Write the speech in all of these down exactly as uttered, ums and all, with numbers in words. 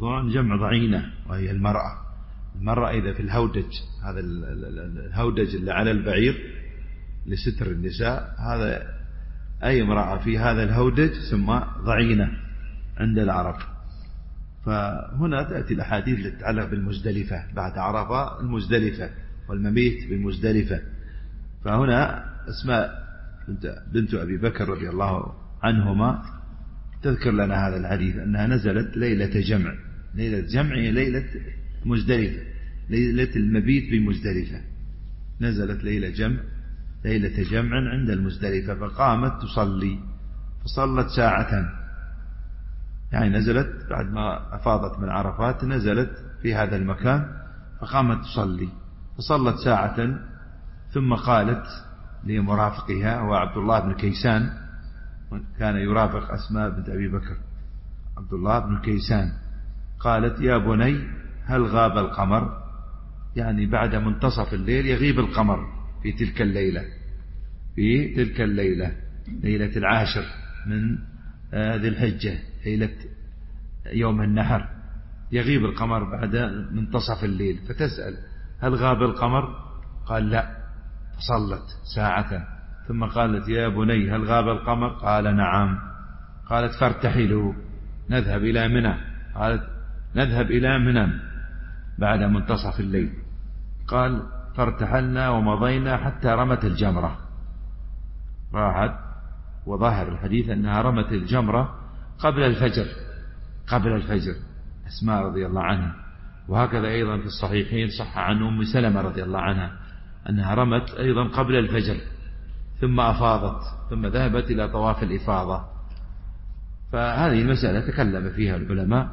الضعن جمع ضعينة وهي المرأة. المرأة إذا في الهودج، هذا الهودج اللي على البعير لستر النساء، هذا أي امرأة في هذا الهودج ثم ضعينة عند العرب. فهنا تأتي الأحاديث التي تتعلق بالمزدلفة، بعد عرفة المزدلفة والمبيت بالمزدلفة. فهنا أسماء بنت أبي بكر رضي الله عنهما تذكر لنا هذا الحديث أنها نزلت ليلة جمع. ليلة جمع هي ليلة مزدلفة، ليلة المبيت بمزدلفة. نزلت ليلة جمع ليلة جمع عند المزدلفة، فقامت تصلي فصلت ساعة، يعني نزلت بعد ما أفاضت من عرفات، نزلت في هذا المكان فقامت تصلي فصلت ساعة، ثم قالت لمرافقها هو عبد الله بن كيسان، كان يرافق أسماء بنت أبي بكر، عبد الله بن كيسان، قالت يا بني هل غاب القمر؟ يعني بعد منتصف الليل يغيب القمر في تلك الليلة، في تلك الليلة ليلة العاشر من ذي الحجة، ليلة يوم النحر، يغيب القمر بعد منتصف الليل. فتسأل هل غاب القمر؟ قال لا. فصلت ساعة ثم قالت يا بني هل غاب القمر؟ قال نعم. قالت فارتحلوا نذهب إلى منى. قالت نذهب إلى منى بعد منتصف الليل. قال فارتحلنا ومضينا حتى رمت الجمرة. راحت، وظاهر الحديث أنها رمت الجمرة قبل الفجر، قبل الفجر أسماء رضي الله عنها. وهكذا أيضا في الصحيحين صح عن أم سلمة رضي الله عنها أنها رمت أيضا قبل الفجر ثم أفاضت ثم ذهبت إلى طواف الإفاضة. فهذه المسألة تكلم فيها العلماء،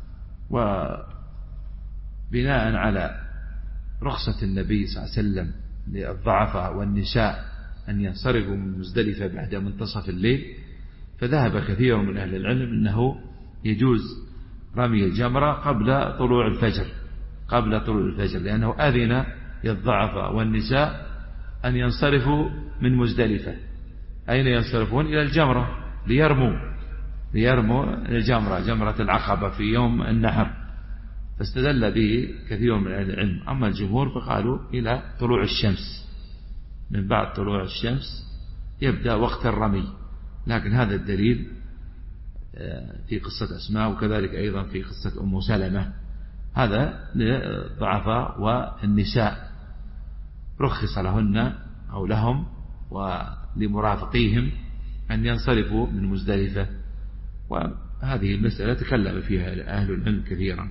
وبناء على رخصة النبي صلى الله عليه وسلم للضعفاء والنساء أن ينصرفوا من مزدلفة بعد منتصف الليل، فذهب كثير من أهل العلم أنه يجوز رمي الجمرة قبل طلوع الفجر، قبل طلوع الفجر، لأنه أذن للضعفاء والنساء أن ينصرفوا من مزدلفة. أين ينصرفون؟ إلى الجمرة ليرموا ليرموا الجمرة، جمرة العقبة في يوم النحر. فاستدل به كثير من أهل العلم. أما الجمهور فقالوا إلى طلوع الشمس، من بعد طلوع الشمس يبدأ وقت الرمي. لكن هذا الدليل في قصة أسماء، وكذلك أيضا في قصة أم سلمة، هذا للضعفاء والنساء رخص لهن أو لهم ولمرافقيهم أن ينصرفوا من مزدلفة. وهذه المسألة تكلم فيها أهل العلم كثيرا.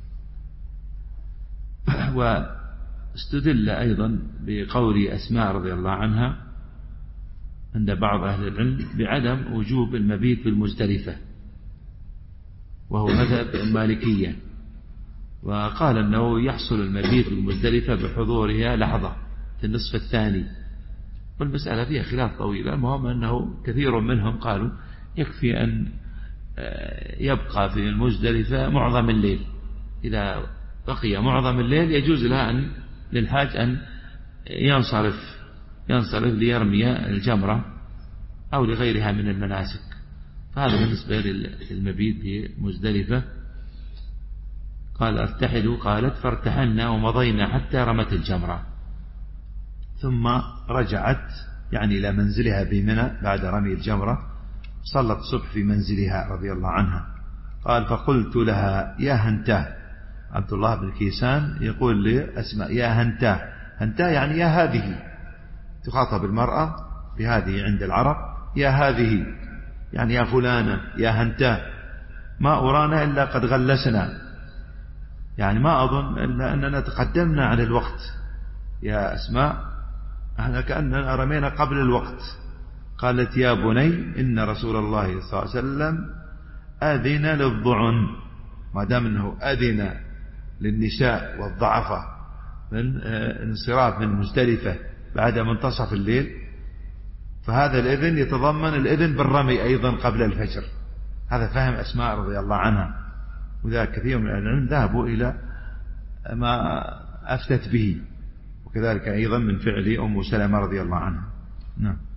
واستدل أيضا بقول أسماء رضي الله عنها عند بعض أهل العلم بعدم وجوب المبيت بالمزدلفة، وهو مذهب المالكية. وقال أنه يحصل المبيت بالمزدلفة بحضورها لحظة في النصف الثاني. والمسألة فيها خلاف طويل. المهم أنه كثير منهم قالوا يكفي أن يبقى في المزدلفة معظم الليل. إذا بقي معظم الليل يجوز له أن للحاج أن ينصرف ينصرف ليرمي الجمرة أو لغيرها من المناسك. فهذا بالنسبة للمبيت بمزدلفة. قال ارتحلوا، قالت فارتحلنا ومضينا حتى رمت الجمرة، ثم رجعت يعني إلى منزلها بمنى بعد رمي الجمرة. صلت الصبح في منزلها رضي الله عنها. قال فقلت لها يا هنتاه، عبد الله بن كيسان يقول لأسماء يا هنتاه. هنتاه يعني يا هذه، تخاطب المرأة بهذه عند العرب، يا هذه يعني يا فلانة، يا هنتاه ما أرانا إلا قد غلسنا، يعني ما أظن إلا أننا تقدمنا على الوقت يا أسماء، احنا كأننا رمينا قبل الوقت. قالت يا بني إن رسول الله صلى الله عليه وسلم أذن للضعن، ما دام أنه أذن للنساء والضعفاء من انصراف من مزدلفة بعد منتصف الليل، فهذا الإذن يتضمن الإذن بالرمي أيضا قبل الفجر. هذا فهم أسماء رضي الله عنها. وذلك كثير من أهل العلم ذهبوا إلى ما أفتت به، وكذلك أيضا من فعل أم سلمة رضي الله عنها. نعم.